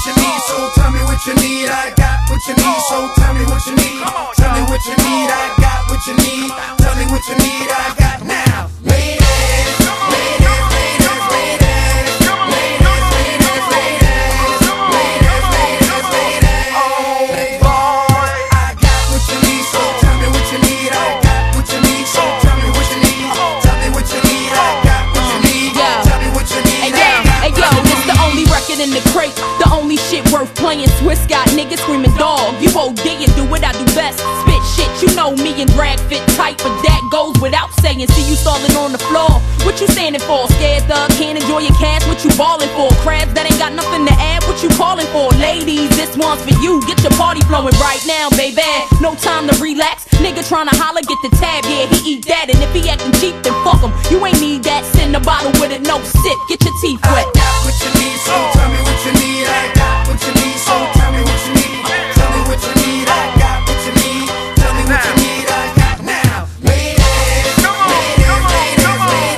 what you need, so tell me what you need. I got what you need, so tell me what you need. Tell me what you need, I got what you need. Tell me what you need, I got now. Ladies, ladies, ladies, ladies. In the crate, the only shit worth playing. Swiss got niggas screaming dog. You OD and do what I do best. Spit shit, you know me and drag fit tight, but that goes without saying. See you stalling on the floor. What you standing for? Scared thug, can't enjoy your cash. What you ballin' for? Crabs that ain't got nothing to add. What you calling for? Ladies, this one's for you. Get your party flowing right now, baby. No time to relax. Nigga tryna holler, get the tab. Yeah, he eat that, and if he acting cheap, then fuck him. You ain't need that. Send a bottle with it, no sip. Get your teeth wet. I got what you need, so tell me what you need. I got what you need, so tell me what you need. Tell me what you need. I got what you need. Tell me what you need. I got now. Ladies, ladies, ladies, ladies, ladies,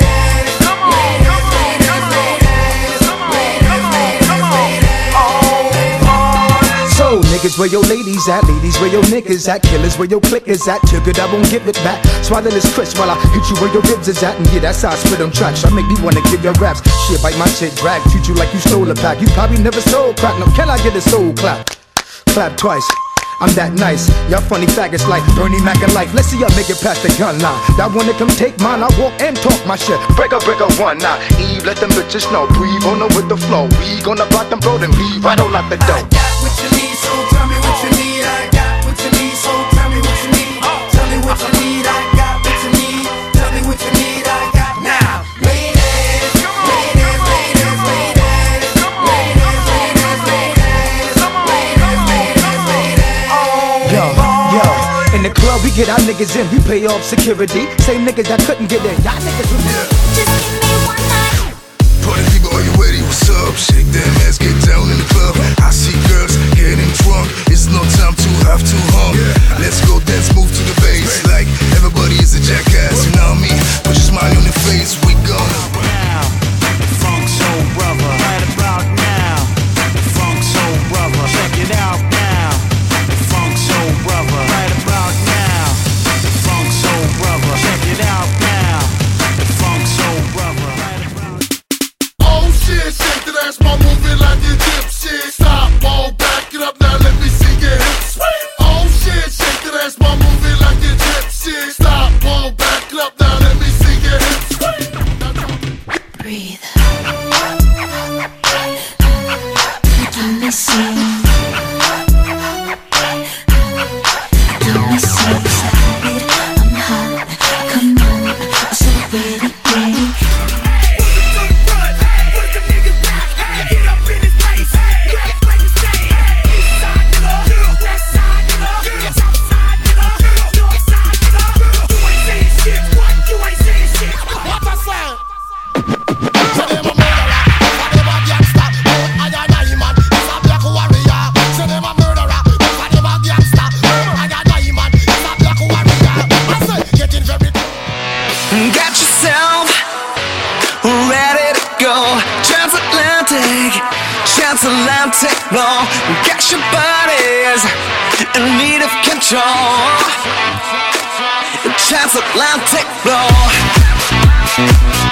So niggas, where your ladies at? Ladies, where your niggas at? Killers, where your clickers at? Took it, I won't give it back. Swallow this crisp while I hit you where your ribs is at. And yeah, that's how I spit on tracks. I make me wanna give your raps. Shit, bite my shit, drag. Treat you like you stole a pack. You probably never sold crack. No, can I get a soul clap? Clap twice. I'm that nice. Y'all funny faggots like Bernie Mac and life. Let's see y'all make it past the gun line. That wanna come take mine, I walk and talk my shit. Break a one now. Eve, let them bitches know. Breathe on her with the flow. We gonna block them road and leave right on out the door. I got what you need, so tell me what you need. I got what you need, so tell me what you need. Tell me what you need. I got what you need. Tell me what you need. I got now. Ladies, ladies, ladies, ladies, ladies, ladies, ladies, ladies, ladies. Yo, in the club we get our niggas in, we pay off security. Same niggas that couldn't get in, y'all niggas with me. Just give me one night. Party people, are you ready? What's up? Shake that ass, get down in the club. I see girls getting drunk. It's no time to have to hum. Let's go dance, move to the bass. Like everybody is a jackass, you know me. Put your smile on your face, we gonna now. Funk soul brother, right about now. Funk soul brother, check it out now. Funk soul brother, right about now. Funk soul brother, check it out now. Funk soul brother, right about now. Oh shit, shake that ass, my moving like you gypsy. Stop, wall, back it up now, let me see your hips. Oh shit, shake that ass, my moving like you gypsy. Stop, wall, back it up now, let me see your hips. Breathe. Let me see. Let me see. I'm hot. Come on, I'm so ready, ready. Got yourself ready to go. Transatlantic flow. Got your bodies in need of control. Transatlantic flow.